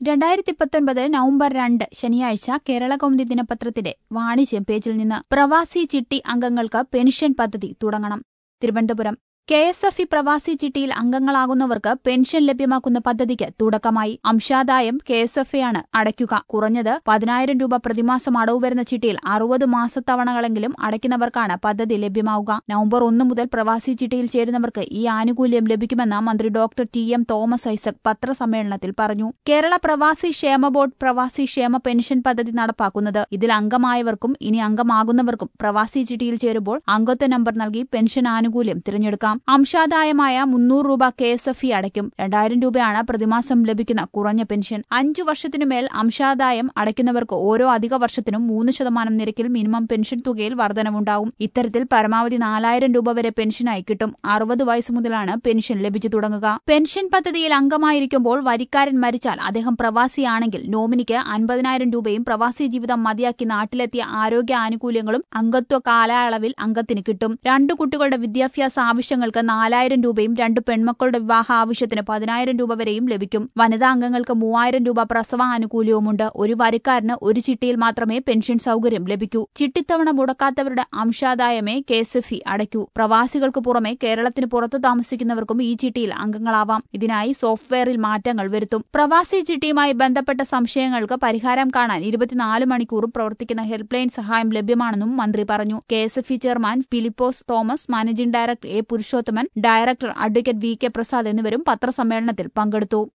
2019 November 2 ശനിയാഴ്ച കേരളകൗമുദി ദിനപത്രത്തിന്റെ വാണിജ്യം പേജിൽ നിന്ന് പ്രവാസി ചിട്ടി അംഗങ്ങൾക്ക് പെൻഷൻ പദ്ധതി തുടങ്ങണം. തിരുവനന്തപുരം KSFE പ്രവാസി ചിട്ടിയിൽ അംഗങ്ങളാകുന്നവർക്ക് പെൻഷൻ ലഭ്യമാക്കുന്ന പദ്ധതിക്ക് തുടക്കമായി. അംശാദായം KSFE ആണ് അടയ്ക്കുക. കുറഞ്ഞത് 10,000 രൂപ പ്രതിമാസം അടവ് വരുന്ന ചിട്ടിയിൽ 60 മാസത്തവണകളെങ്കിലും അടയ്ക്കുന്നവർക്കാണ് പദ്ധതി ലഭ്യമാവുക. നവംബർ 1 മുതൽ പ്രവാസി ചിട്ടിയിൽ ചേരുന്നവർക്ക് ഈ ആനുകൂല്യം ലഭിക്കുമെന്ന് മന്ത്രി ഡോക്ടർ TM തോമസ് ഐസക് പത്രസമ്മേളനത്തിൽ പറഞ്ഞു. കേരള പ്രവാസി ക്ഷേമ ബോർഡ് പ്രവാസി ക്ഷേമ പെൻഷൻ പദ്ധതി നടപ്പാക്കുന്നത്. ഇതിൽ അംഗമായവർക്കും ഇനി അംഗമാകുന്നവർക്കും പ്രവാസി ചിട്ടിയിൽ ചേരുമ്പോൾ അംഗത്വ നമ്പർ നൽകി പെൻഷൻ ആനുകൂല്യം തിരഞ്ഞെടുക്കാം. അംശാദായമായ 300 രൂപ KSFE അടയ്ക്കും. 2,000 രൂപയാണ് പ്രതിമാസം ലഭിക്കുന്ന കുറഞ്ഞ പെൻഷൻ. 5 വർഷത്തിനുമേൽ അംശാദായം അടയ്ക്കുന്നവർക്ക് ഓരോ അധിക വർഷത്തിനും 3% നിരക്കിൽ മിനിമം പെൻഷൻ തുകയിൽ വർധനവുണ്ടാവും. ഇത്തരത്തിൽ പരമാവധി 4,000 രൂപ വരെ പെൻഷനായി കിട്ടും. 60 വയസ്സ് മുതലാണ് പെൻഷൻ ലഭിച്ചു തുടങ്ങുക. പെൻഷൻ പദ്ധതിയിൽ അംഗമായിരിക്കുമ്പോൾ വരിക്കാരൻ മരിച്ചാൽ അദ്ദേഹം പ്രവാസിയാണെങ്കിൽ നോമിനിക്ക് 50,000 രൂപയും പ്രവാസി ജീവിതം മതിയാക്കി നാട്ടിലെത്തിയ ആരോഗ്യ ആനുകൂല്യങ്ങളും അംഗത്വ കാലയളവിൽ അംഗത്തിന് കിട്ടും. 2 കുട്ടികളുടെ വിദ്യാഭ്യാസ ആവശ്യങ്ങൾക്ക് 4,000 രൂപയും 2 പെൺമക്കളുടെ വിവാഹ ആവശ്യത്തിന് 10,000 രൂപ വരെയും ലഭിക്കും. വനിതാ അംഗങ്ങൾക്ക് 3,000 രൂപ പ്രസവ ആനുകൂല്യവുമുണ്ട്. ഒരു വരിക്കാരന് ഒരു ചിട്ടിയിൽ മാത്രമേ പെൻഷൻ സൌകര്യം ലഭിക്കൂ. ചിട്ടിത്തവണ മുടക്കാത്തവരുടെ അംശാദായമേ KSFE അടയ്ക്കൂ. പ്രവാസികൾക്ക് പുറമെ കേരളത്തിന് പുറത്തു താമസിക്കുന്നവർക്കും ഈ ചിട്ടിയിൽ അംഗങ്ങളാവാം. ഇതിനായി സോഫ്റ്റ്വെയറിൽ മാറ്റങ്ങൾ വരുത്തും. പ്രവാസി ചിട്ടിയുമായി ബന്ധപ്പെട്ട സംശയങ്ങൾക്ക് പരിഹാരം കാണാൻ 24 മണിക്കൂറും പ്രവർത്തിക്കുന്ന ഹെൽപ്പ് ലൈൻ സഹായം ലഭ്യമാണെന്നും മന്ത്രി പറഞ്ഞു. KSFE chairman Philipose Thomas, managing director A. Purushothaman, director advocate VK Prasad എന്നിവരും പത്രസമ്മേളനത്തിൽ പങ്കെടുത്തു.